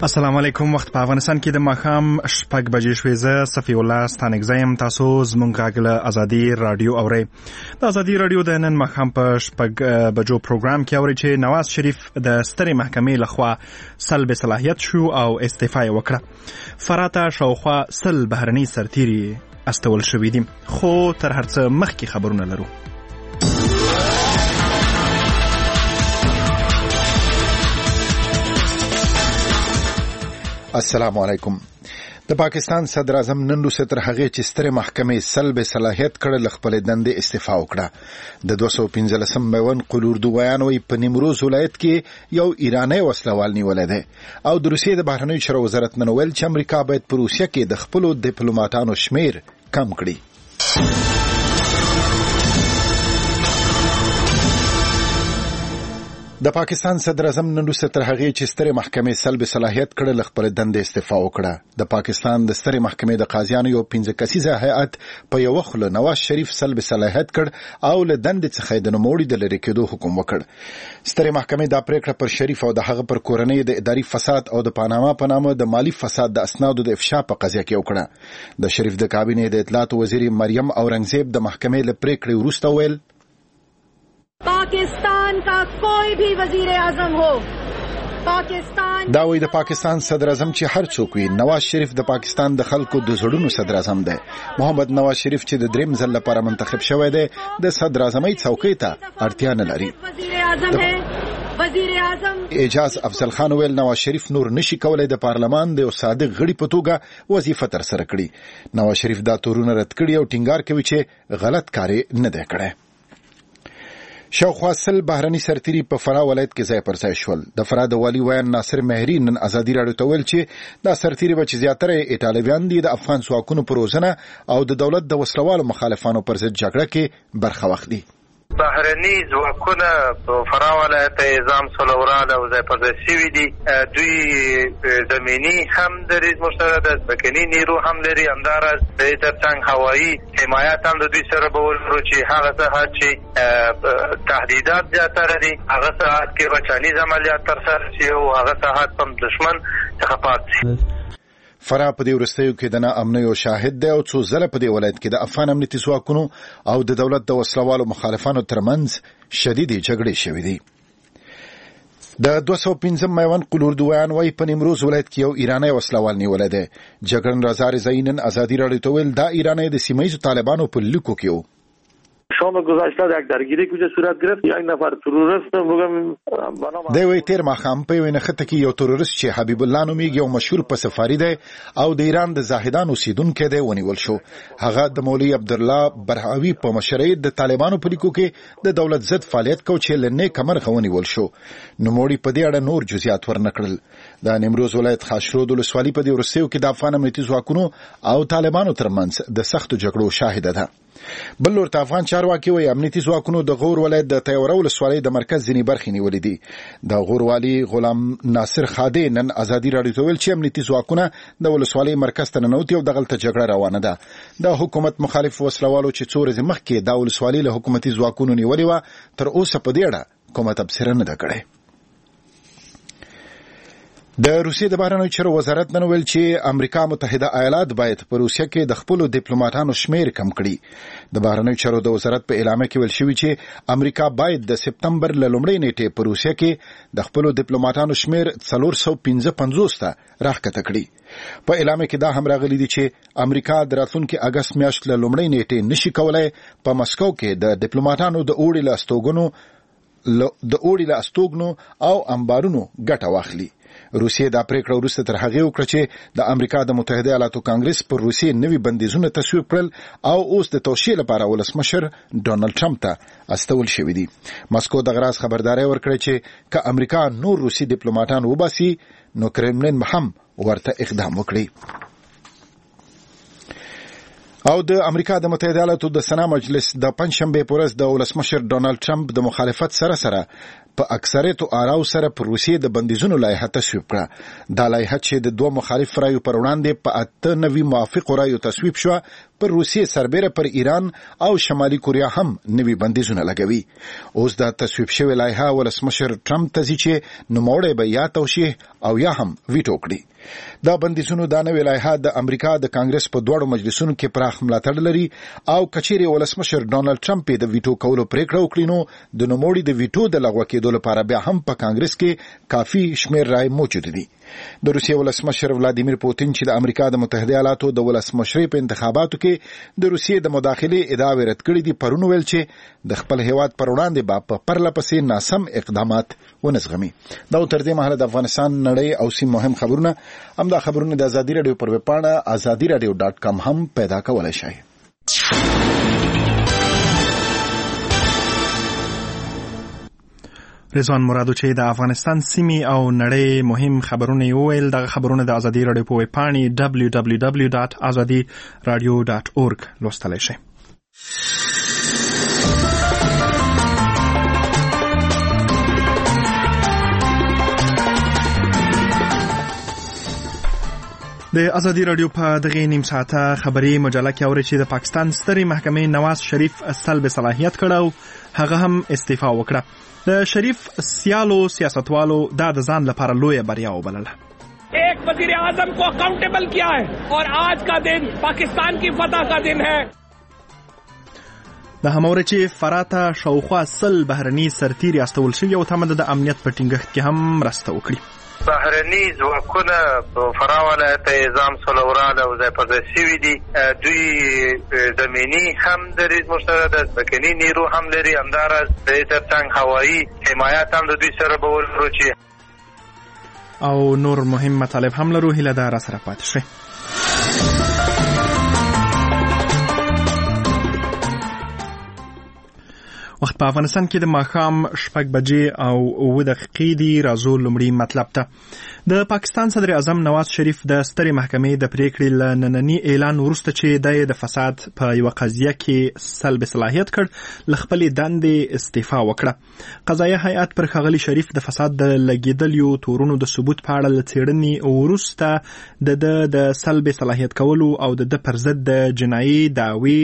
السلام علیکم. وخت په افغانستان کې د ماښام 6 بجې شوې. زه صفی الله ستانکزیم. تاسو زموږ غږ له ازادي رادیو اورئ. د ازادي رادیو د نن ماښام په 6 بجو پروګرام کې اورئ چې نواز شریف د سترې محکمې لخوا سلب صلاحیت شو او استعفا یې وکړه. فراته شاوخوا 100 بهرني سرتیري استول شوي دي. خو تر هر څه مخکې خبرونه لرو. السلام علیکم. د پاکستان صدر اعظم نن روسه تر هغه چې ستره محکمې سلب صلاحیت کړل خپل دندې استعفا وکړه. د 215 میوان قلوردویان وی په نیمروز ولایت کې یو ایرانی وسلوال نیولې ده او د روسیې د بهرنیو چارو وزارت نن ویل چې امریکا باید په روسیه کې د خپل ډیپلوماټانو شمیر کم کړي. د پاکستان صدر اعظم نن روسه تر هغه چې ستره محکمې سلب صلاحیت کړل خپل دندې استعفا وکړه. د پاکستان د ستره محکمې د قاضیانو یو 15 کسیزه هیئت په یو خل نواز شریف سلب صلاحیت کړ او له دندې څخه د نوموړي د لری کېدو حکم وکړ. ستره محکمې دا پریکړه پر شریف او د هغه پر کورنۍ د اداري فساد او د پاناما په نامه د مالی فساد د اسنادو د افشا په قضیه کې وکړه. د شریف د کابینې د اطلاعات وزیر مریم اورنګزیب د محکمې له پریکړې وروسته ویل पाकिस्तान का कोई भी वजीर आजम हो, पाकिस्तान دا وی د پاکستان صدر اعظم چې هر څوک وي نواز شریف د پاکستان د خلکو د زړونو صدر اعظم دی. محمد نواز شریف چې د دریم ځل لپاره منتخب شوی دی د صدر اعظمۍ څوکۍ ته اړتیا نه لري. وزیر اعظم اعجاز افضل خان ویل نواز شریف نور نشي کولای د پارلمان د یو صادق غړي په توګه وظیفه تر سره کړي. نواز شریف دا تورونه رد کړي او ټینګار کوي چې غلط کار نه دی کړی. شاوخوا 100 بهرني سرتیري په فراه ولایت کې ځای پر ځای شول. د فراه د والي ویان ناصر مهری نن ازادي راډیو ته ویل چې دا سرتیري به چې زیاتره ایټالویان دي د افغان ځواکونو پر روزنه او د دولت د وسلوالو مخالفانو پر ضد جګړه کې برخه واخلي. بهرني ځواکونه په فراه ولایت نظام سلورال او ځای پر ځای شوي دي. دوی زمینی هم لري مشترک د ځمکني نیرو هم لري، همداراز د ترڅنګ هوایي حمایت هم د دوی سره به ولرو چې هغه څه چې تهدیدات زیاتره دي هغه ساعت کې به چانیز عملیات ترسره شي او هغه ساعت هم دشمن څخه پات شي. فراه په دې وروستیو کې د ناامنۍ او شاهد دی او څو ځله په دې ولایت کې د افغان امنیتي ځواکونو او د دولت د وسلوالو مخالفانو ترمنځ شدیدې جګړې شوې دي. د 215 میوان قلوردویان وی په نیمروز ولایت کې یو ایرانی وسلوال نیولې ده. جګړن رضا رضایینن ازادي راډیو ته ویل دا ایرانی د سیمه‌ایزو طالبانو په لیکو کې و. شام گذشته یک درگیری کوچه صورت گرفت. یک نفر تروریست دی وی تیر ماښام په یوه نښته کې یو تروریست چې حبیب الله نومیږي یو مشهور پسفاري دی او د ایران د زاهدان اوسیدونکی دی ونیول شو. هغه د مولوي عبدالله برهاوي په مشرۍ د طالبانو په لیکو کې د دولت ضد فعالیت کو چې له نیکه مرغه ونیول شو. نوموړي په دې اړه نور جزئیات ورنکړل. د نیمروز ولایت خاشرود ولسوالي په دې وروستیو کې د افغان امنیتي ځواکونو او طالبانو ترمنځ د سختو جګړو شاهده ده. بل لور ته افغان چارواکي وایي امنیتي ځواکونو د غور ولایت د تیوره ولسوالۍ د مرکز ځینې برخې نیولې دي. د غور والي غلام ناصر خادي نن ازادي راډیو ته ویل چې امنیتي ځواکونه د ولسوالۍ مرکز ته ننوتي او دغلته جګړه روانه ده. د حکومت مخالف وسلوالو چې څو ورځې مخکې د ولسوالۍ له حکومتي ځواکونو نیولې وه تر اوسه په دې اړه کومه تبصره نه ده کړې. د روسیې د بهرنیو چارو وزارت نن ویل چې امریکا متحده ایالات باید په روسیه کې د خپل ډیپلوماټانو شمیر کم کړي. د بهرنیو چارو د وزارت په اعلامیه کې ویل شوی چې امریکا باید د سپتمبر له لومړۍ نیټې په روسیه کې د خپل ډیپلوماټانو شمیر 455 ته راښکته کړي. په اعلامیه کې دا هم راغلي دي چې امریکا د راتلونکي اگست میاشتې له لومړۍ نیټې نشي کولای په مسکو کې د ډیپلوماټانو د اوړي له استوګنو او انبارونو ګټه واخلي. روسیې دا پریکړه وروسته تر هغې وکړه چې د امریکا د متحده ایالاتو کانګرس پر روسیې نوي بندیزونه تصویب کړل او اوس د توشیح لپاره ولسمشر ډونالد ټرمپ ته استول شوي دي. مسکو دغه راز خبرداری ورکړی چې که امریکا نور روسي ډیپلوماټان وباسي نو کرملین هم ورته اقدام وکړي. او د امریکا د متحده ایالاتو د سنا مجلس د پنځشنبه په ورځ د ولسمشر ډونالد ټرمپ د مخالفت سره په اکثریت آراو سره پر روسیې د بندیزونو لایحه تصویب کړه. دا لایحه چې د دوه مخالف رایو پر وړاندې په 98 موافق رایو تصویب شو پر روسیې سربېره پر ایران او شمالي کوریا هم نوي بندیزونه لګوي. اوس دا تصویب شوی لایحه ولسمشر ټرمپ ته ځي چې نوموړی به یا توشیح او یا هم ویټو کړي. دا بندیزونو دا نوې لایحه د امریکا د کانګرس په دوړو مجلسونو کې پراخ ملاتړ لري او کچېرې ولسمشر ډونالد ټرمپ د ویټو کولو پریکړه وکړي نو د نوموړي د ویټو د لغوه کېدو لپاره بیا هم په کانګرس کې کافي شمېر رای موجود دي. د روسیې ولسمشر ولادیمیر پوتین چې د امریکا د متحده ایالاتو د ولسمشرۍ په انتخاباتو کې د روسیې د مداخلې ادعاوې رد کړې دي، پرون ویل چې د خپل هیواد پر وړاندې به په پرله پسې ناسم اقدامات ونزغمي. دا تر دې مهاله د افغانستان نړۍ او سیمې مهم خبرونه همدا خبرونه د ازادي رادیو پر ویب پاڼه azadiradio.com هم پیدا کولای شئ. رضوان مرادو چې د افغانستان سیمې او نړۍ مهم خبرونه ویل، دغه خبرونه د ازادي رادیو په ویب پاڼې www.azadiradio.org لوستلی شئ. د ازادي رادیو په دغه نیم ساعته خبري مجله کې اوري چې د پاکستان سترې محکمې نواز شریف سلب صلاحیت کړ او هغه هم استعفا وکړه. د شریف سیالو سیاستوالو دا د ځان لپاره لویه بریا وبلله. ایک وزیر اعظم کو اکاؤنٹیبل کیا ہے اور آج کا دن پاکستان کی فتح کا دن ہے. د هموره چې فراته شاوخوا 100 بهرني سرتیري استول شوي او تمه د امنیت په ټینګښت کې هم مرسته وکړي. بهرني ځواکونه په فراه ولایت نظام سلورال او ځای پر ځای شوي دي. دوی زمینی هم دریځ مشترک ده، ځمکني نیرو هم لري، همداراز د ترڅنګ هوایي حمایت هم د دوی سره به ولرو چې او نور مهم مطالب هم لرو. هیله ده را سره پاتې شئ. وخت په افغانستان کې د ماښام 6 بجې او 9 دقیقې دي. راځو لومړی مطلب ته. د پاکستان صدر اعظم نواز شریف د سترې محکمې د پریکړې له ننني اعلان وروسته چې د فساد په یو قضیه کې سلب صلاحیت کړ، له خپلې دندې استعفا وکړه. قضایه هیئت پر ښاغلي شریف د فساد د لګېدلیو تورونو د ثبوت په اړه له څېړنې وروسته د سلب صلاحیت کولو او د پر ضد د جنایي دعوې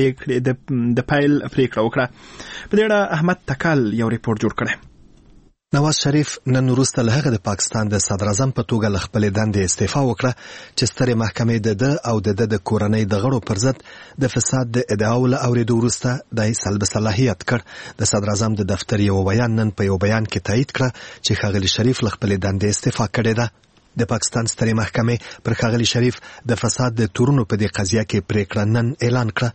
د پیل پریکړه وکړه. په دې اړه احمد تکل یو ریپورت جوړ کړی. نواز شریف نن وروسته له هغه د پاکستان د صدر اعظم په توګه له خپلې دندې استعفا وکړه چې سترې محکمې د او د کورنۍ د غړو پر ضد د فساد د ادعاو له اورېدو وروسته د سلب صلاحیت کړ. د صدر اعظم د دفتر یو بیان نن په یو بیان کې تایید کړه چې ښاغلي شریف له خپلې دندې استعفا کړې ده. د پاکستان سترې محکمې پر ښاغلي شریف د فساد د تورونو په دې قضیه کې پریکړه نن اعلان کړه.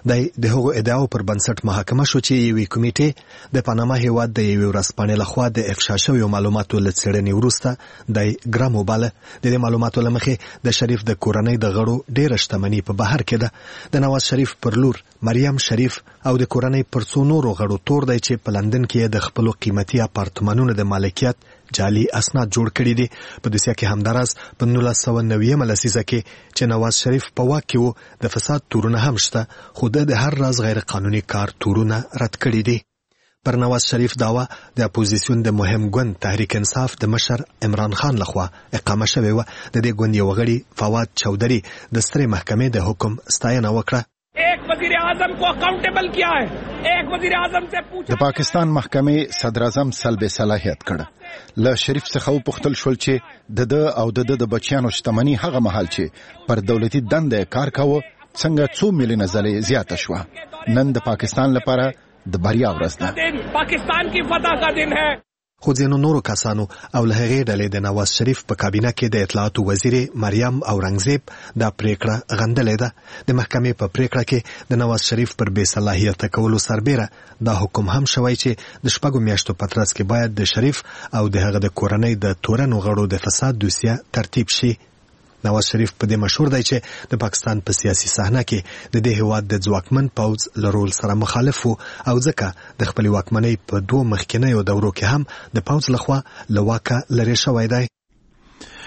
د هغو ادعاو پر بنسټ محاکمه شو چې یوې کمیټې د پاناما هیواد د یوې ورځپاڼې لخوا د افشا شویو معلوماتو له څېړنې وروسته د ګرام وباله. د دې معلوماتو له مخې د شریف د کورنۍ د غړو ډېره شتمني په بهر کې ده. د نواز شریف پر لور مریم شریف او د کورنۍ پر څو نورو غړو تور دی چې په لندن کې د خپلو قیمتي اپارتمانونو د مالکیت جعلي اسناد جوړ کړي دي. په دوسیه کې همداراز په 1990 لسیزه کې چې نواز شریف په واک کې و د فساد تورونه هم شته، خو د هر راز غیر قانوني کار تورونه رد کړي دي. پر نواز شریف دعوه د اپوزیسیون د مهم ګوند تحریک انصاف د مشر عمران خان لخوا اقامه شوې وه. د دې ګوند یو غړي فواد چودري د سترې محکمې د حکم ستاینه وکړه. ایک وزیر اعظم کو اکاؤنٹیبل کیا ہے. ایک وزیر اعظم سے پوچھا. د پاکستان محکمې صدر اعظم سلب صلاحیت کړ. له شریف څخه وپوښتل شول چې د د بچیانو شتمني هغه مهال چې پر دولتي دنده کار کاوه څنګه 2 میلیونه ځلې زیاته شوه. نن د پاکستان لپاره د بریا ورځ ده. پاکستان کی فتح کا دن ہے. خو ځینو نورو کسانو او له هغې ډلې د نواز شریف په کابینه کې د اطلاعاتو وزیر مریم اورنګزیب دا پریکړه غندلې ده. د محکمې په پریکړه کې د نواز شریف پر بې صلاحیته کولو سربیره دا حکم هم شوی چې د 6 میاشتو په ترڅ کې باید د شریف او د هغه د کورنۍ د تورنو غړو د فساد دوسیه ترتیب شي. نواز شریف په دې مشهور دی چې د پاکستان په سیاسي صحنه کې د دې هیواد د ځواکمن پوځ له رول سره مخالف و او ځکه د خپلې واکمنۍ په 2 مخکینیو دورو کې هم د پوځ لخوا له واکه لرې شوی دی.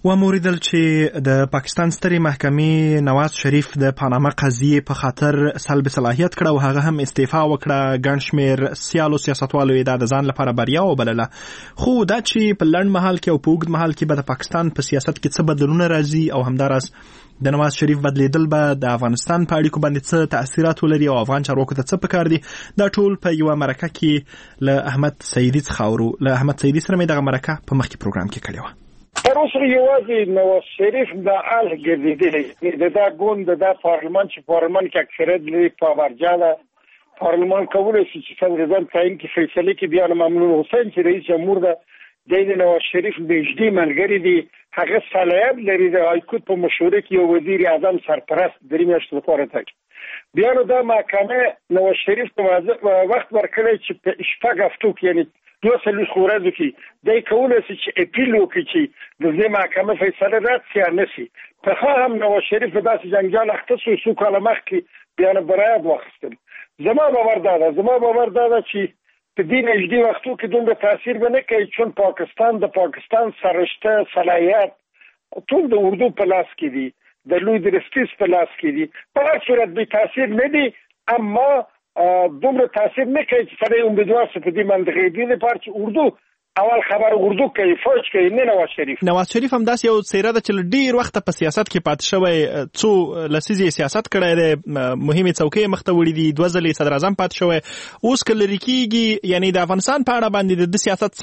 وموریدل چې د پاکستان سترې محکمې نواز شریف د پاناما قضیې په خاطر سلب صلاحیت کړه او هغه هم استعفا وکړه. ګڼ شمېر سیالو سیاستوالو یې دا د ځان لپاره بریا وبلله. خو دا چې په لنډ مهال کې او په اوږد مهال کې به د پاکستان په سیاست کې څه بدلونونه راځي او همداراز د نواز شریف بدلیدل به د افغانستان په اړیکو باندې څه تاثیرات ولري او افغان چارواکو ته څه پکار دي، دا ټول په یوه مرکه کې له احمد سیدي څخه اورو. له احمد سیدي سره مې دغه مرکه په مخکې پروګرام کې کړې وه. تر اوسه یوازې نواز شریف د آل ګرځېدلی د دا ګوند د دا پارلمان چې پارلمان کې اکثریت لري په برجاله پارلمان کولی شي چې صدراعظم تعیین کې فیصلې کې بیا ممنون حسین چې رئیس جمهور ده د نواز شریف نږدې ملګری دی، هغه صلاحیت لري د هایکورټ په مشوره کې یو وزیر اعظم سرپرست درې میاشتې لپاره ټاکي. بیا نو دا محکمه نواز شریف ته وخت ورکړی چې په 6 هفتو کې یعنی 2 ورځو کې د کولی شي چې اپیل وکړي چې د دې محکمه فیصله رد شي یا نه شي. په هم نواز شریف په داسې جنجال اخته شو څو کاله مخکې بیا نه برایت واخیستل. زما باور دا ده چې په دې نږدې وختو کې دومره تاثیر به نه کوي چون د پاکستان سرشته صلاحیت ټول د اردو په لاس کې دي، د لوی درستیز په لاس کې دي. په هر صورت به تاثیر نه دي، اما دومره تاثیر نه کوي چې سره امیدوار څه په دې منطقې دي لپاره چې اردو اول خبر اردو کوي فوج کوي نه نواز شریف هم داسې یو څیره ده چې ډیر وخت په سیاست کې پاتې شوی، څو لسیزې سیاست کړی دی، مهمې څوکۍ مخته وړي دي، 2 ځلې صدر اعظم پاتې شوی. اوس که لرې کېږي یعنی د افغانستان په اړه باندې د سیاست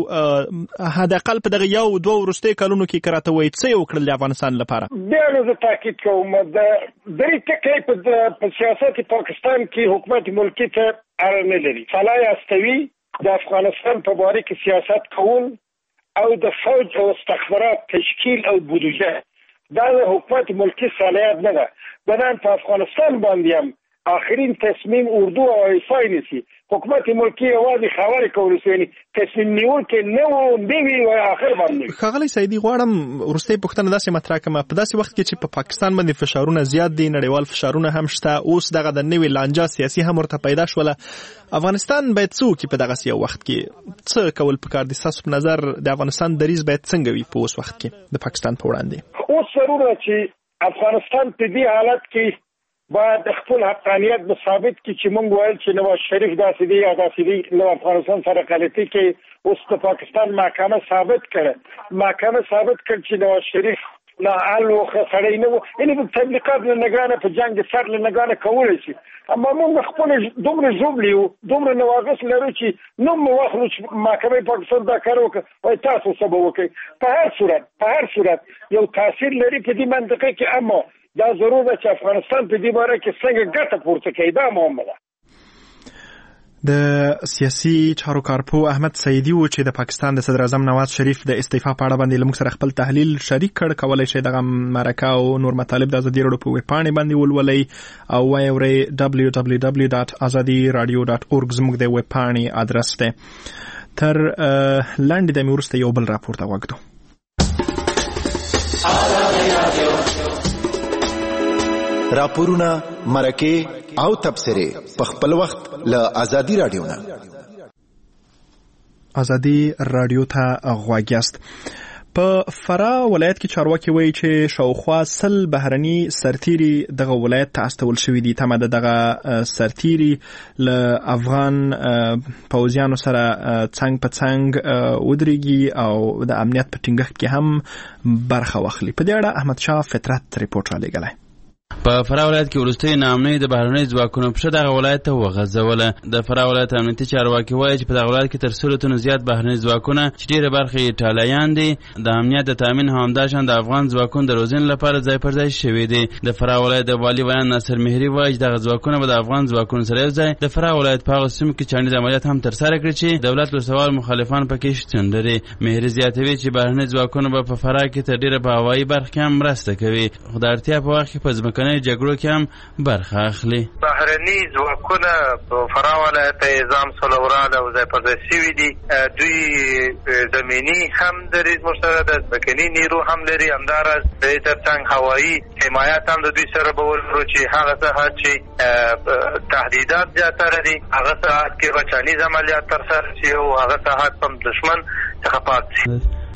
څنګه حداقل په دغه 1-2 وروستیو کلونو کې که راته وایي څه یې وکړل د افغانستان لپاره؟ بیا نو زه تاکید کوم د درې ټکي په سیاست پاکستان کې حکومت ملکي ته اړه نه لري. سلای استوي د افغانستان په باره کې سیاست کول او د فوج او استخبارات تشکیل او بودجه دا د حکومت ملکی صلاحیت نه ده. بنان په افغانستان باندې هم آخرین تصمیم اردو او ایفای نسی حکومت ملکی یوازې خبرې کولې سوی تصمیم نیول کې نه و دیوی او آخر باندې. ښاغلی سیدي غواړم وروستۍ پوښتنه داسې مطرح کړم، په داسې وخت کې چې په پاکستان باندې فشارونه زیات دي، نړیوال فشارونه هم شته، اوس دغه د نوې لانجه سیاسي هم ورته پیدا شوله، افغانستان باید څه وکړي په دغسې یو وخت کې؟ څه کول پکار دي ستاسو په نظر؟ د افغانستان دریځ باید څنګه وي په اوس وخت کې د پاکستان په وړاندې؟ اوس ضرور ده چې افغانستان په دې حالت کې باید خپل حقانیت ثابت کړي چې موږ وایل چې نواز شریف داسې دی یا داسې دی، نو افغانستان سره غلطي کې اوس د پاکستان محکمه ثابت کړ چې نواز شریف لا علو خسرې نه وو، یعنی د تبلیغات له نگرانه په جنگ سر له نگرانه کولای شي. اما موږ خپل دومره ژوبلیو دومره نواقص لرو چې نو مو واخلو چې محکمه پاکستان دا کار وکړي او تاسو سبب وکړي. په هر صورت یو تاثیر لري په دې منطقه کې، اما دا ضرور ده چې افغانستان په دې باره کې څنګه ګټه پورته کوي، دا مهمه ده. د سیاسي چارو کارپو احمد سیدي و چې د پاکستان د صدر اعظم نواز شریف د استعفا په اړه باندې لمږ سره خپل تحلیل شریک کړ. کولای شئ دغه مرکه او نور مطالب د ازادي راډیو په ویب پاڼې باندې ولولئ او وایي www.azadiradio.org زموږ د ویب پاڼې ادرس دی. تر لاندې د وروسته یو بل راپور ته وګورو. راپورونه، مرکه او تبصره په خپل وخت له ازادي رادیو نه. ازادي رادیو ته غوږ یاست. په فراه ولایت کې چارواکي وایي چې شاوخوا 100 بهرني سرتیري دغه ولایت ته استول شوي دي. تمه ده دغه سرتیري له افغان پوځیانو سره څنګ په څنګ ودرېږي او د امنیت په ټینګښت کې هم برخه واخلي. په دې اړه احمد شاه فطرت ریپورټ را لېږلی. په فراه ولایت کې وروستۍ ناامنۍ د بهرنۍ ځواکونو پښه دغه ولایت ته وغځوله. د فراه ولایت امنیتي چارواکي وایي چې په دغه ولایت کې تر 100 تنو زیات بهرنۍ ځواکونه چې ډېره برخه یې ایټالویان دي د امنیت د تامین او همداشان د افغان ځواکونو د روزنې لپاره ځای پر ځای شوي دي. د فراه ولایت د والي بیان ناصر مهري وایي چې دغه ځواکونه به د افغان ځواکونو سره یو ځای د فراه ولایت په هغو سیمو کې چاڼیز عملیات هم ترسره کړي چې دولت لوسوال مخالفان پکې شتون لري. مهري زیاتوي چې بهرنۍ ځواکونه به په فراه کې تر ډېره په هوایي برخه کې هم مرسته کوي، خو د اړتیا په وخت کې په ځمکنیو جګړو کې هم برخه اخلي. بهرني ځواکونه په فراه ولایت نظام سلوران او ځای پر ځای شوي دي. دوی زمینی هم دریځ مشترک ده، ځمکني نیرو هم لري، همداراز د ترڅنګ هوایي حمایت هم د دوی سره به ولرو چې هغه ساحات چې تهدیدات زیاتره دي هغه ساحات کې به چانیز عملیات ترسره شي او هغه ساحات هم دشمن څخه پاک شي.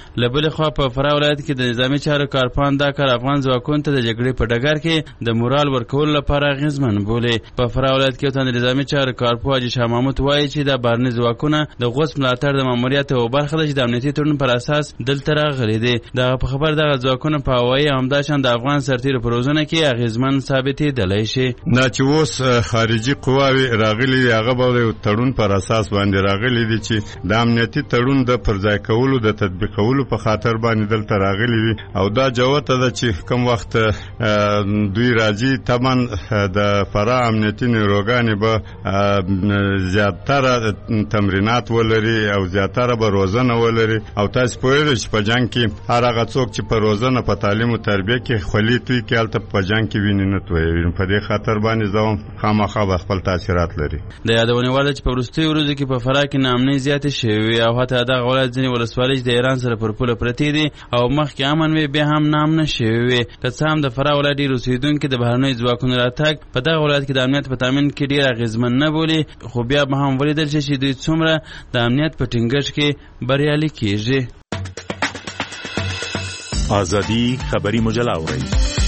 لبل خو په فراه ولایت کې د نظامی چارو کارپان دا کار افغان ځواکونو ته د جګړې په ډګر کې د مورال ورکول لپاره اغیزمن بولي. په فراه ولایت کې د نظامی چارو کارپو حاجي شاه محمود وایي چې د بهرني ځواکونو د غوڅ ملاتړ د ماموریت او برخه ده چې د امنیتي تړون پر اساس دلته راغلي دي. دا په خبر دغه ځواکونو په هوایي همداشان د افغان سرتیرو پروژونه کې اغیزمن ثابتېدلی شي. نه چې اوس خارجي قواوې راغلي هغه به تړون پر اساس باندې راغلي دي چې د امنیتي تړون د پرځای کولو د تطبیقولو په خاطر باندې دلته راغلي وي او دا جوته ده چې کوم وخت دوی راځي تمن د فراه امنیتي نیروګانې به زیاتره تمرینات ولري او زیاتره به روزنه ولري او تاسو پوهیږئ چې په جنګ کې هر هغه څوک چې په روزنه په تعلیم او تربیه کې خولي توي کې هلته په جنګ کې ویني نه توي په دې خاطر باندې زوم خامخا خپل تاثیرات لري. د یادونه وړ چې په وروستي ورځو کې په فراه کې ناامنۍ زیاتې شوې او حتی دغه ولایت ځینې ولسوالۍ د ایران سره پر پوله پرتې دي او مخکې امن وي بیا هم ناامنه شوې. که څه هم د فراه ولایت ډېر اوسېدونکي د بهرنیو ځواکونو راتګ په دغه ولایت کې د امنیت په تامین کې ډېر اغېزمن نه بولي، خو بیا به هم ولیدل شي چې دوی څومره د امنیت په ټینګښت کې بریالي کېږي. ازادي خبري مجله اورئ.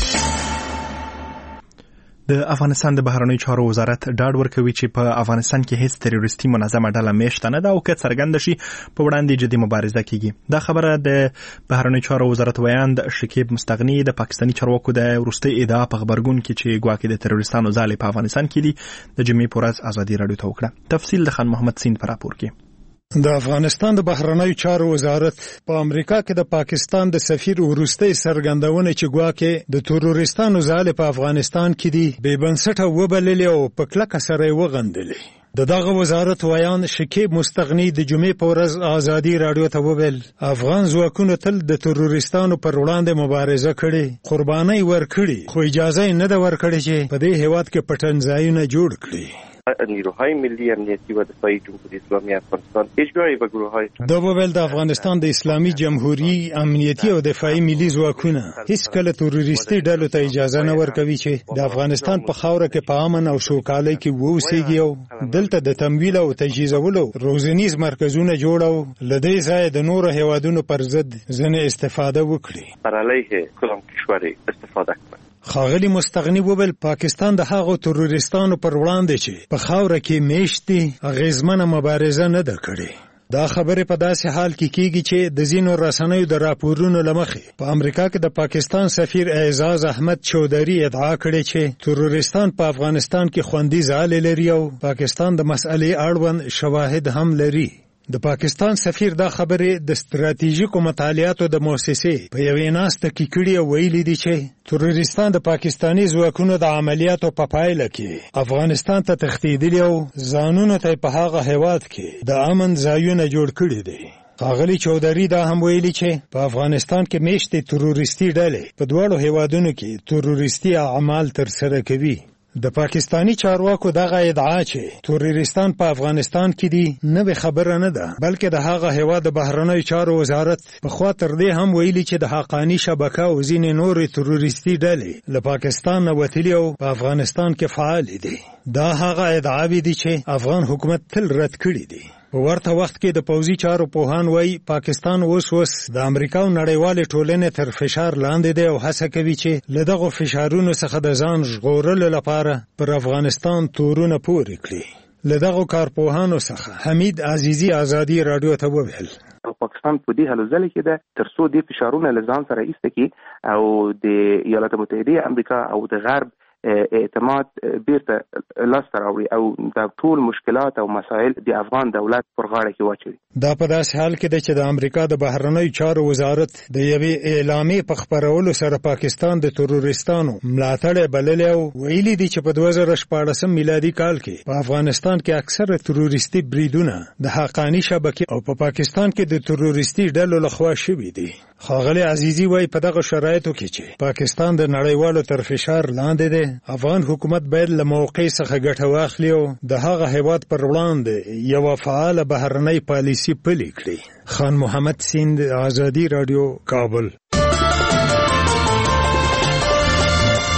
د افغانستان د بهرنیو چارو وزارت ډاډ ورکوي چې په افغانستان کې هیڅ تروریستي منظمه ډله میشته نه ده او که څرګنده شي په وړاندې جدي مبارزه کیږي. دا خبره د بهرنیو چارو وزارت ویاند شکیب مستغنی د پاکستاني چارواکو د وروستي ادعا په خبرګون کې چې ګواکې د تروریستانو ځالې په افغانستان کې دي د جمعې په ورځ ازادي راډیو ته وکړه. تفصیل د خان محمد سیند په راپور کې. د افغانستان د بهرنیو چارو وزارت په امریکا کې د پاکستان د سفیر وروستي څرګندونه چې ګواکې د تروریستانو ځالې په افغانستان کې دي بې بنسټه وبللې او په کلکه سره یې وغندلې. دغه وزارت ویان شکیب مستغنی د جمعې په ورځ ازادي راډیو ته وویل افغان ځواکونو تل د تروریستانو پر وړاندې مبارزه کړې، قرباني ورکړې، خو اجازه نه ده ورکړې چې په دې هیواد کې پټنځایونه جوړ کړي. نیروهای ملی امنیتی و دفاعی جمهوری اسلامی افغانستان اجرای و گروه‌های دا ویل د افغانستان د اسلامي جمهوریت امنیتی او دفاعي ملي ځواکونه هیڅ کله تروریستي ډلو ته اجازه نه ورکوي چې د افغانستان په خاوره کې په امن او سوکالۍ کې ووسیږي او دلته د تمویل او تجهیزولو روزنیز مرکزونه جوړو لدې ځای د نورو هیوادونو پر ضد ځنې استفاده وکړي. بر علیه کلام کشوری استفاده کړي. خاغلی مستغنی وویل پاکستان د هغو تروریستانو پر وړاندې چې په خاوره کې میشتي اغیزمنه مبارزه نه ده کړې. دا خبره په داسې حال کې کیږي چې د ځینو رسنیو د راپورونو لمخې په امریکا کې د پاکستان سفیر اعزاز احمد چودھری ادعا کړې چې تروریستان په افغانستان کې خوندي ځالې لري او پاکستان د مسئلې اړوند شواهد هم لري. د پاکستان سفیر دا خبره د ستراتیژیکو مطالعاتو د مؤسسې په یوې ناسته کې کړې او ویلي دي چې تروریستان د پاکستاني ځواکونو د عملیاتو په پایله کې افغانستان ته تښتېدلي او ځانونه ته په هغه هیواد کې د امن ځایونه جوړ کړي دي. خاغلی چودھری دا هم ویلي چې په افغانستان کې میشتې تروریستي ډلې په دواړو هیوادونو کې تروریستي اعمال ترسره کوي. د پاکستانی چارواکو دغه ادعا چې تروریستان په افغانستان کې دي نه به خبره نه ده، بلکې د هغه هیواد د بهرنیو چارو وزارت په خوا تر دې هم ویلي چې د حقانی شبکه او ځینې نورې تروریستي ډلې له پاکستان نه وتلي او په افغانستان کې فعال دي. دا هغه ادعاوې دي چې افغان حکومت تل رد کړي دي. په ورته وخت کې د پوځي چارو پوهان وایي پاکستان اوس د امریکا او نړیوالې ټولنې تر فشار لاندې دی او هڅه کوي چې له دغو فشارونو څخه د ځان ژغورلو لپاره پر افغانستان تورونه پورې کړي. له دغو کارپوهانو څخه حمید عزیزی ازادي راډیو ته وویل پاکستان په دې هلو ځل کې ده ترڅو دې فشارونه له ځان سره ایسته کړي او د ایالات متحده امریکا او د غرب اعتماد بیرته لاس ته راوړي او د ټول مشکلات او مسایل د افغان دولت پر غاړه کې واچوي. دا په داسې حال کې ده چې د امریکا د بهرنیو چارو وزارت د یوې اعلامیې په خپرولو سره پاکستان د تروریستانو ملاتړ بللی او ویلي دي چې په 2014 میلادي کال کې په افغانستان کې اکثره تروریستي بریدونه د حقانی شبکې او په پاکستان کې د تروریستي ډلو لخوا شوي دي. خاغلی عزیزی وایي په دغه شرایطو کې چې پاکستان د نړیوالو تر فشار لاندې دی، افغان حکومت باید له موقع څخه ګټه واخلي او د هغه هیواد پر وړاندې یوه فعاله بهرنۍ پالیسي پلي کړي. خان محمد سیند ازادي راډیو کابل.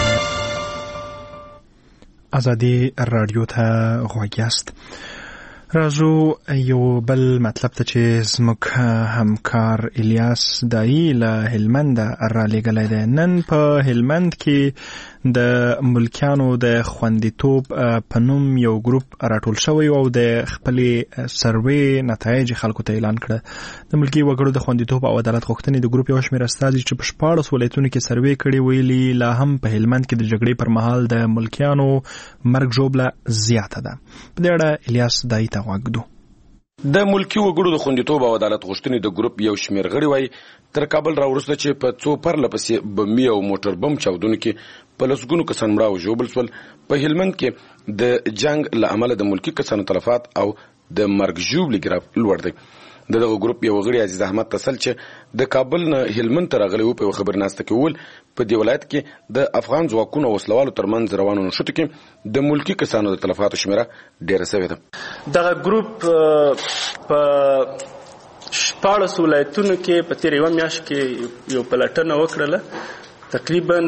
ازادي راډیو ته غوږ یاست. راځو یو بل مطلب ته چې زموږ همکار الیاس دایی له هلمند را لېږلی دی. نن په هلمند کې د ملکیانو د خوندیتوب په نوم یو ګروپ راټول شوی او د خپلې سروې نتایج خلکو ته اعلان کړه. د ملکي وګړو د خوندیتوب او عدالت غوښتنې د ګروپ یو شمېر استازي چې په 14 ولایتونو کې سروې کړي ویلي لا هم په هلمند کې د جګړې پر مهال د ملکیانو مرګ ژوبله زیاته ده. په دې اړه الیاس دایی ته غوږ دو. د ملکی وګړو د خوندیتوب او عدالت غوښتنې د ګروپ یو شمېر غړي وایي تر کابل راوروسته چې په څو پرله پسې بمي او موټر بم چاودنو کې په لسګونو کسان مړه او ژوبل شول. په هلمند کې د جنگ له امله د ملکی کسانو تلفات او د مرګ ژوبلې ګراف لوړ دی. دغه ګروپ یو غړي عزیز احمد تسل چې د کابل نه هلمند ته راغلی و په خبرناسته کې ول په دې ولایت کې د افغان ځواکونو وسلوالو ترمنځ روانو نشټو کې د ملکی کسانو د تلفاتو شمیره ډیره شوې ده. دغه ګروپ په 14 ولایتونو کې په تیر یو میاشت کې یو پلټنه وکړله. تقریبا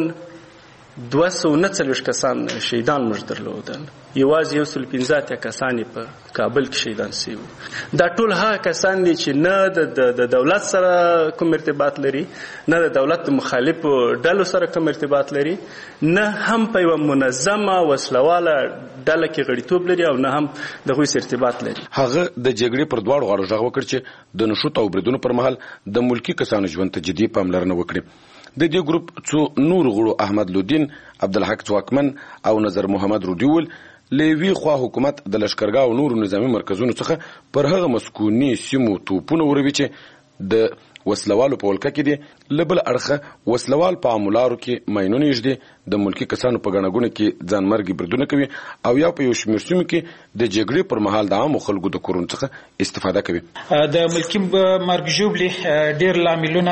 239 کسان شهیدان موږ درلودل. یوازې 115 کسان په کابل کې شهیدان شوي. دا ټول هغه کسان دي چې نه د دولت سره کوم ارتباط لري، نه د دولت مخالفو ډلو سره کوم ارتباط لري، نه هم په یو منظمه وسلواله ډله کې غړیتوب لري او نه هم دغه سره ارتباط لري. هغه د جګړې پر دواړو غاړو ژغ وکړ چې د نشوت او بریدونو پر مهال د ملکی کسانو ژوند ته جدي پاملرنه وکړي. د دې ګروپ څو نور غړو احمد لودین، عبدالحق ځواکمن او نظر محمد رودیول لوی خوا حکومت د لشکرګاه او نورو نظامی مرکزونو څخه پر هغه مسکونی سیمو توپونه وروي چې د وسلوالو په ولکه کې دي. لبل اړخه وسلوال په عملارو کې ماینونه یږدي، د ملکی کسانو په غنګونه کې ځان مرګي بردونه کوي او یا په یو شمېر سیمو کې د جګړې پر مهال د عام خلکو د کورونو څخه استفاده کوي. د ملکی مرګ ژوبلې ډیر لاملونه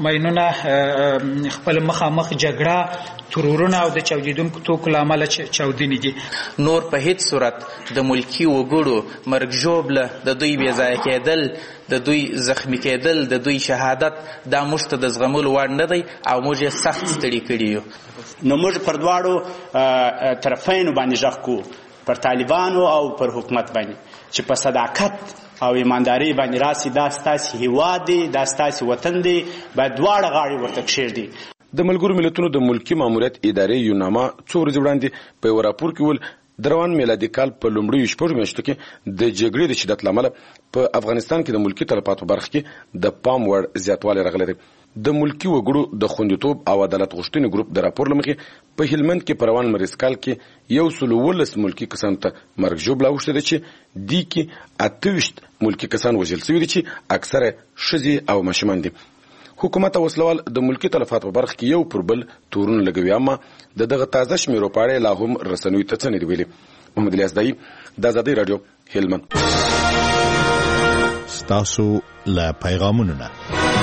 ماینونه خپل مخامخ جګړه ترورونه او د چاودیدونکو توکو لامل چاودنې دي. نور په هیڅ صورت د ملکی وګړو مرګ ژوبله د دوی بې ځایه کېدل، د دوی زخمی کېدل، د دوی شهادت دا موږ ته د زغملو وړ نه دی او موږ یې سخت ستړي کړي یو. نو موږ پر دواړو طرفینو باندې غږ کوو، پر طالبانو او پر حکومت باندې چې په صداقت او ایمانداري باندې راسي. دا ستاسو هیواد دی، دا ستاسو وطن دی، باید دواړه غاړې ورته کښېږدي. د ملګرو ملتونو د ملکی ماموریت ادارې یوناما څو ورځې وړاندې په یو راپور کې ول د روان میلادي کال په لومړیو شپږو میاشتو کې د جګړې د شدت له امله په افغانستان کې د ملکی تلفاتو برخه کې د پام وړ زیاتوالی راغلی دی. د ملکی وګړو د خوندیتوب او عدالت غوښتنې ګروپ د راپور له مخې په هلمند کې په روان مریض کال کې 119 ملکی کسانو ته مرګ ژوبله اوښتې ده چې دې کې 28 ملکی کسان وژل شوي دي چې اکثره ښځې او ماشومان دي. حکومت او وسلوال د ملکی تلفاتو په برخه کې یو پر بل تورونه لګوي، اما دغه تازه شمیرو په اړه لا هم رسنیو ته څه نه دي ویلي. محمد الیاس دایی، د آزادۍ راډیو، هلمند. ستاسو له پیغامونو نه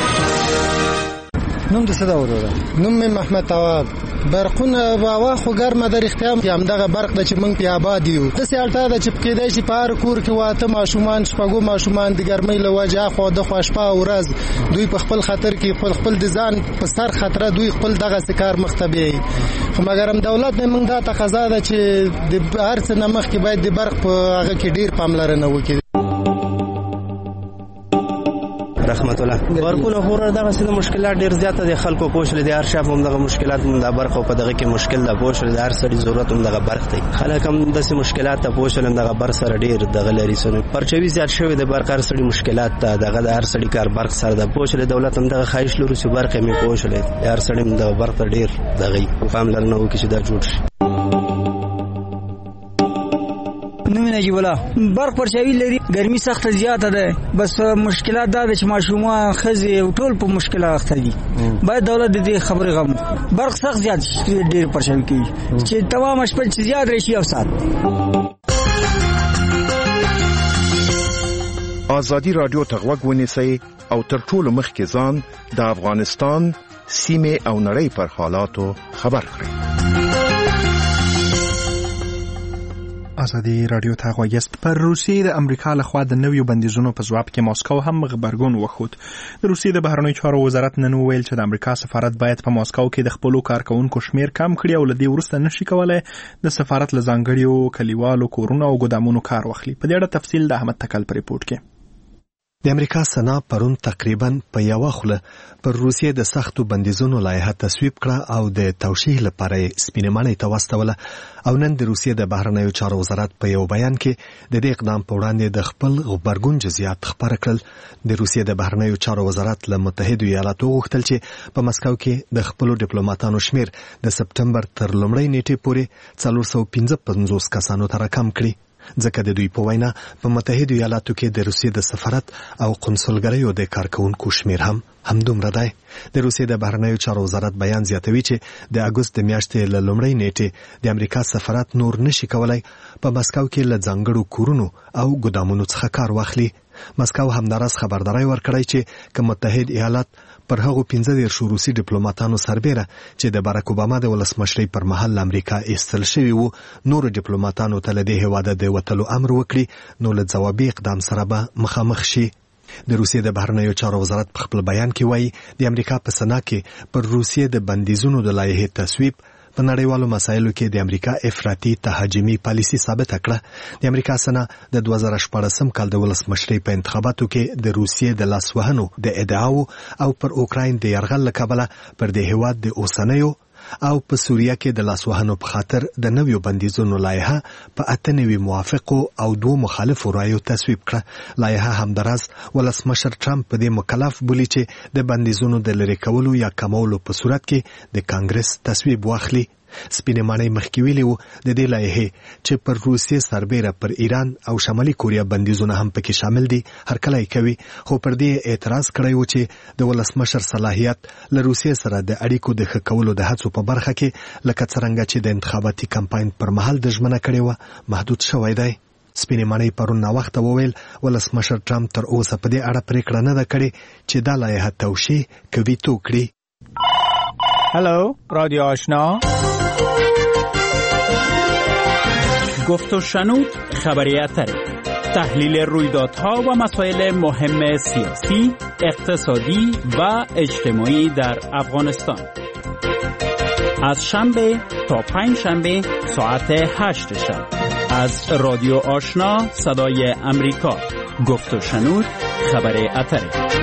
نوم د صدا وروره، نوم مې محمد تواب. برقونه باوا خو ګرمه در اختیام هم دغه برق د چې موږ په آباد یو. داسې اړتیا ده چې کېدای شي په هر کور کې واته ماشومان شپږو ماشومان د ګرمۍ له وجې اخوا دخوا شپه او ورځ دوی په خپل خطر کې خپل د ځان په سر خطره دوی خپل دغسې کار مخ ته بیایي. خو مګر هم دولت نه موږ دا تقاضا ده چې د هر څه نه مخکې باید د برق په هغه کې ډېر پاملرنه وکړي. رحمت الله برقونه هور دغه سره مشکلات ډیر زیاته دي. خلکو پوښل دي هر شاف هم دغه مشکلات هم د برق په دغه کې مشکل ده. پوښل د هر سړي ضرورت هم دغه برق دی. خلک هم داسې مشکلات ته پوښل دغه برق سره ډیر دغه لري. سونه پرچوي زیات شوی د برق هر سړي مشکلات ته دغه د هر سړي کار برق سره ده. پوښل دولت هم دغه خواهش لري چې برق یې پوښل هر سړي هم دغه برق ډیر دغه پاملرنه وکړي چې دا جوړ شي. نجیب الله برق پرچاوي لري، ګرمي سخت زیاته ده، بس مشکلات دا چې ماشومان خزي ټول په مشکلات اخته دي. باید دولت دې خبرې غم برق سخت زیات ډیر پرچاوي کوي چې تمام شپه چې زیات راشي او سات. آزادی رادیو ته غوږ ونیسئ او تر ټولو مخکې ځان د افغانستان سیمې او نړۍ پر حالاتو خبر کړئ. ازادي رادیو ته غوښتل پر روسیې د امریکا لخوا د نویو بندیزونو په ځواب کې ماسکو هم غبرګون وښود. د روسیې د بهرنیو چارو وزارت نن وویل چې د امریکا سفارت باید په ماسکو کې د خپلو کارکونکو شمیر کم کړي او له دې وروسته نشي کولای د سفارت له ځانګړیو کلیوالو کورونو او ګدامونو کار واخلي. په دې اړه تفصیل د احمد تکل په ریپورت کې. د امریکا سنا پرون تقریبا په یو خوله پر روسیې د سختو بندیزونو لایحه تصویب کړه او د توشیح لپاره سپینمانه ته واستوله او نن د روسیې د بهرنیو چارو وزارت په یو بیان کې د دې اقدام په وړاندې د خپل غبرګون جزئیات خبر کړل. د روسیې د بهرنیو چارو وزارت له متحده ایالاتو غوښتل چې په مسکو کې د خپل ډیپلوماټانو شمیر د سپټمبر تر لومړۍ نیټې پورې 455 کسانو ته راکم کړي. ځکه د دوی په وینا په متحده ایالاتو کې د روسیې د سفارت او قنصلګریو د کارکونکو شمیر هم همدومره دی. د روسیې د بهرنیو چارو وزارت بیان زیاتوي چې د اګوست د میاشتې له لومړۍ نیټې د امریکا سفارت نور نشي کولای په مسکو کې له ځانګړو کورونو او ګدامونو څخه کار واخلي. مسکو همداراز خبرداري ورکړی چې که متحد ایالات پر هغو 15 روسي ډیپلوماټانو سربېره چې د باراک اوباما د ولسمشرۍ پر مهال امریکا ایستل شوي وو نور ډیپلوماټانو ته له دې هېواده د وتلو امر وکړي نو له ځوابي اقدام سره به مخامخ شي. د روسیې د بهرنیو چارو وزارت په خپل بیان کې وایي د امریکا په سنا کې پر روسیې د بندیزونو د لایحې تصویب په نړیوالو مسایلو کې د امریکا افراطي تهاجمي پالیسي ثابته کړه. د امریکا سنا د 2014 کال د ولسمشرۍ په انتخاباتو کې د روسیې د لاسوهنو د ادعاو او پر اوکراین د یرغل له کبله پر د هېواد د اوسنیو او په سوریه کې د لاسوهنو په خاطر د نویو بندیزونو لایحه په 98 موافقو او 2 مخالفو رایو تصویب کړه. لایحه همداراز ولسمشر ټرمپ په دې مکلف بولي چې د بندیزونو د لرې کولو یا کمولو په صورت کې د کانګرس تصویب واخلي. سپینمانه مخکې ویلي وو د دې لایحې چې پر روسیې سربېره پر ایران او شمالي کوریا بندیزونه هم پکې شامل دي هرکلی کوي خو پر دې اعتراض کړی و چې د ولسمشر صلاحیت له روسیې سره د اړیکو د ښه کولو د هڅو په برخه کې لکه څرنګه چې د انتخاباتي کمپاین پر مهال د ژمنه کړې وه محدود شوی دی. سپینمانه پرون ناوخته وویل ولسمشر ټرمپ تر اوسه په دې اړه پریکړه نه ده کړې چې دا لایحه توشیح کوي تو کړي. هلو رادیو آشنا گفت و شنود خبری اتری تحلیل رویدادها و مسائل مهم سیاسی، اقتصادی و اجتماعی در افغانستان از شنبه تا پنجشنبه ساعت 8 شب از رادیو آشنا صدای امریکا. گفت و شنود خبری اتری.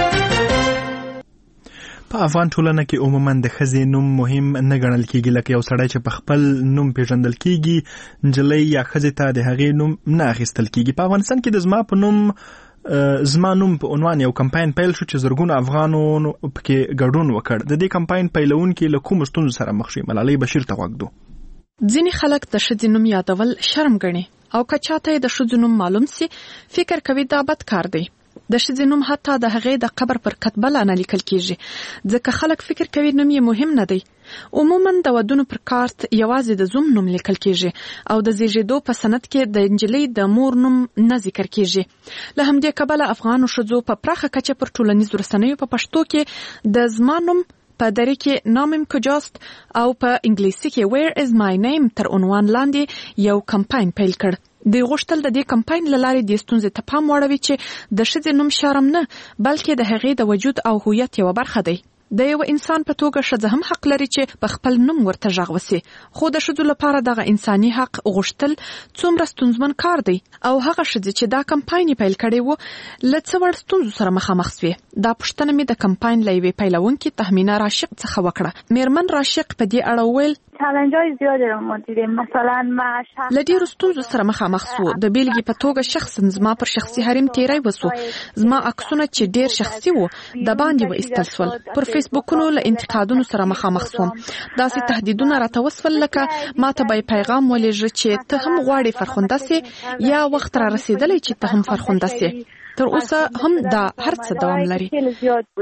په افغان ټولنه کې عموما د ښځې نوم مهم نه ګڼل کېږي لکه یو سړی چې په خپل نوم پیژندل کېږي نجلۍ یا ښځې ته د هغې نوم نه اخیستل کېږي. په افغانستان کې د زما نوم په عنوان یو کمپاین پیل شو چې زرګونه افغانو پکې ګډون وکړ. د دې کمپاین پیلونکي له کومو ستونزو سره مخ شوي؟ ملالۍ بشیر ته غوږ دو. ځینې خلک د ښځې نوم یادول شرم ګڼي او که چاته د ښځو نوم معلوم سي فکر کوي دا بد کار دی. د ښځې نوم حتی د هغې د قبر پر کتبه لا نه لیکل کېږي ځکه خلک فکر کوي نوم یې مهم نه دی. عموما د ودونو پر کارت یوازې د زوم نوم لیکل کېږي او د زیږېدو په سند کې د نجلۍ د مور نوم نه ذکر کېږي. له همدې کبله افغانو ښځو په پراخه کچه پر ټولنیزو رسنیو په پښتو کې د زما نوم په دری کې نامم کجاست او په انګلیسي کې Where is my name تر عنوان لاندې یو کمپاین پیل کړ. د غوښتل د دې کمپاین لارې د ستونزې ته پام واړوي چې د ښځې نوم شرم نه بلکې د هغې د وجود او هویت یوه برخه دی. د یو انسان په توګه ښځه هم حق لري چې په خپل نوم ورته غږ وسي خو د ښځو لپاره دغه انساني حق غوښتل څومره ستونزمن کار دی او هغه ښځې چې دا کمپاین پیل کړی وو له څه وړ ستونزو سره مخامخ سوې. دا پوښتنه مې د کمپاین له یوې پیلوونکې تهمینه راشق څخه وکړه. میرمن راشق په دې اړه وویل چالنجای زیادی رو ما دیدیم. مثلا ما له ډېرو ستونزو سره مخامخ سو. د بیلګې په توګه شخصا زما پر شخصي حریم تیری وسو. زما عکسونه چې ډېر شخصي وو د باندې وایستل سول. پر فیسبوکونو له انتقادونو سره مخامخ سوم. داسې تهدیدونه راته وسول لکه ما ته به پیغام ولېږه چې ته هم غواړې فرخنده سې یا وخت را رسېدلی چې ته هم فرخنده سې. تر اوسه هم دا هر څه دوام لري.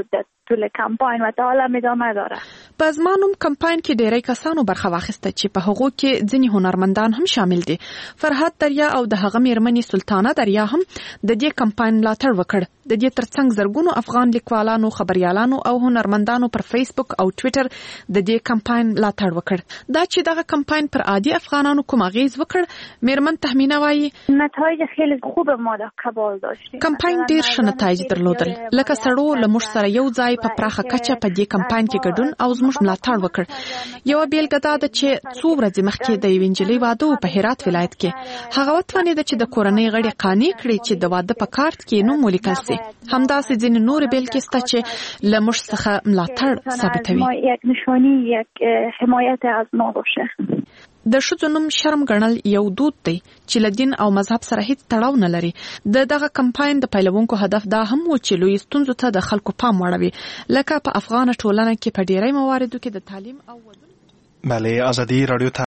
طول کمپاین و تا حالا ادامه داره. په ازمانوم کمپاین کې ډیری کسانو برخه واخیسته چې په هغو کې ځینې هنرمندان هم شامل دي. فرهاد دریا او د هغه میرمنې سلطانه دریا هم د دې کمپاین ملاتړ وکړ. د دې ترڅنګ زرګونو افغان لیکوالانو، خبريالانو او هنرمندانو پر فیسبوک او ټوئیټر د دې کمپاین ملاتړ وکړ. دا چې دغه کمپاین پر عادي افغانانو کوم اغیز وکړ، میرمن تهمینه وایي نتایج خیلی خوب ما در قبال داشتیم. کمپاین ډیر ښه نتایج درلودل. لکه سړو له موږ سره یو ځای په پراخه کچه په دې کمپاین کې ګډون او زموږ ملاتړ وکړ. یو بیلګه دا ده چې څو ورځې مخکې د یوې نجلۍ واده په هرات ولایت کې. هغه وتوانېده چې د کورنۍ غړي قانع کړي چې د واده په کارت کې نوم ولیکل شي. همداسې ځینې نور بیلګې شته چې له موږ څخه ملاتړ ثابتوي. یک نشانی، یک حمایت از ما باشه. د ښځو نوم شرم ګڼل یو دود دی چې له دین او مذهب سره هیڅ تړاو نه لري. دغه کمپاین د پیلوونکو هدف دا هم و چې لوی ستونزو ته د خلکو پام واړوي، لکه په افغان ټولنه کې په ډیری مواردو کې د تعلیم او بله ازادي رادیو